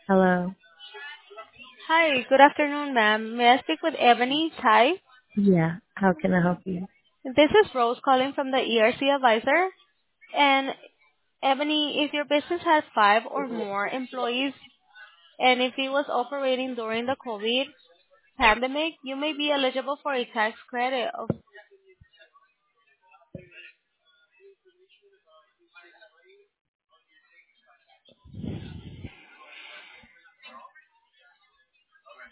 Hello. Hi, good afternoon, ma'am. May I speak with Ebony Tai? Yeah. How can I help you? This is Rose calling from the ERC advisor. And Ebony, if your business has five or more employees, and if it was operating during the COVID pandemic, you may be eligible for a tax credit of